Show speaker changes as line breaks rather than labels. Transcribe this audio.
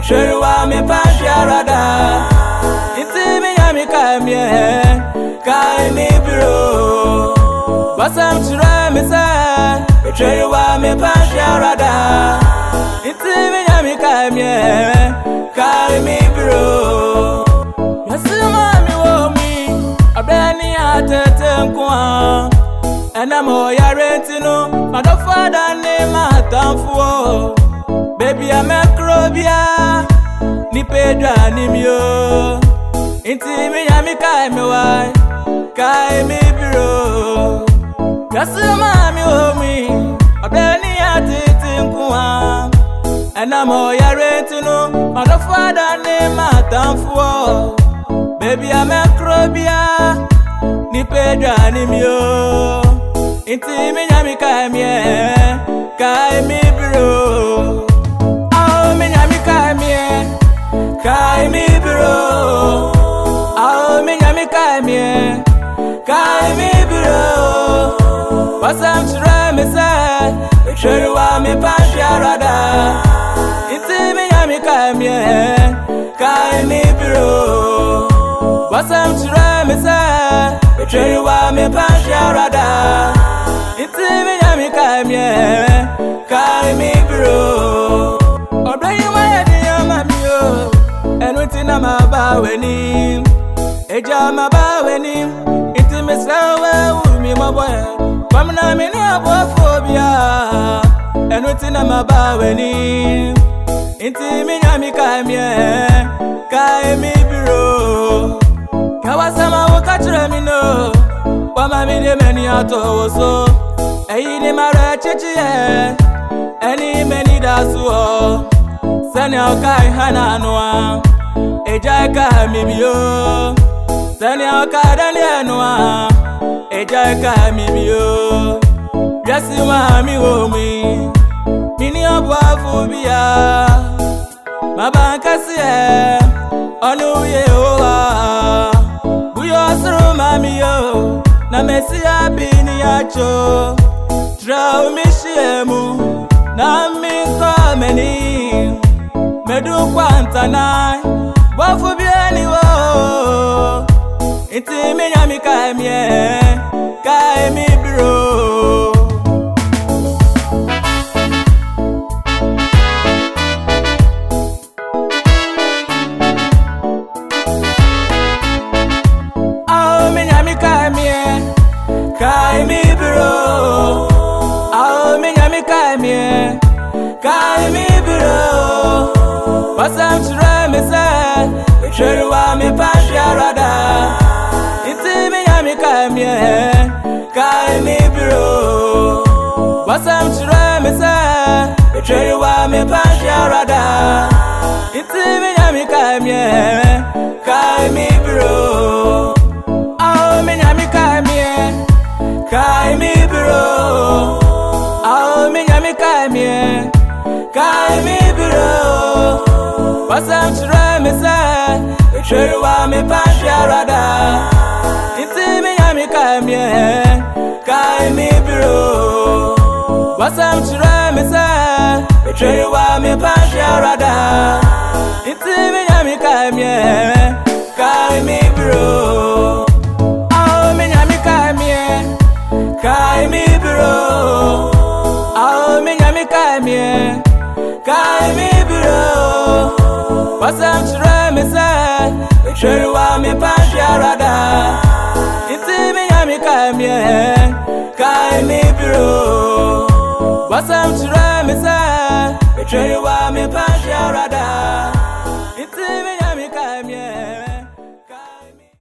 Sure wa me pasharada. Inti me yami kai me bro. Wasam chura me sa. Sure wa me pasharada. Inti me yami kai me bro. Yasuma mi wo mi. Abeni atete kwa. And I'm all ya rentino, my father name my tamfo. Baby I'm a crobia, ni pedra ni mio. Inti mi yami kai me bro. Yasuma mi omi, abeni atete nkwa. And I'm all ya rentino, my father name my tamfo. Baby I'm a crobia, ni pedra ni mio. Inti me yami kai me bro. Oh me yami kai me bro. Oh me yami kai me bro. Wasam chura me sa, sure wa me pasharada. Inti me yami kai me bro. Wasam chura me sa, sure wa me pasharada. Inti me yami kai me bro. Odo you my dear mamio. And within my baweni. Eja my baweni. Inti me sawa umi my boy. Pamna me ni abophobia. And within my baweni. Inti me yami kai me bro. Kawasama wakachira mi no. Wama mi de meni ato so. Eyi ni mara chichi eni meni dasu Sani okai hana noa. Eja ka mi bio. Sani okai dani noa. Eja ka mi bio. Yasi wa mi omi. Mini obwa bia. Mabankasi onu ye owa. Buyo suru mami yo. Na mesi abini yacho. Trau mishiemu. Na mi komeni. Medu kwanta nai. Wafu bieni wo. Inti mi yami kai me bro. Kai me bro. Oh me yami kai me bro. Wasam chura me sa, sure wa me pasharada. Inti me yami kai me bro. Wasam chura me sa, sure wa me pasharada. Inti me yami kai me bro. Oh me yami kai me bro. Oh me yami kai me bro. Wasam chura me sa, sure wa me pasharada. Inti me yami kai me bro. Wasam chura me sa, sure wa me pasharada. Inti me yami kai me bro. Oh me yami kai me bro. Oh me yami kai me bro. Wasam chura me sa, sure wa me pasharada. Inti me yami kai me bro. Wasam chura me sa, sure wa me pasharada.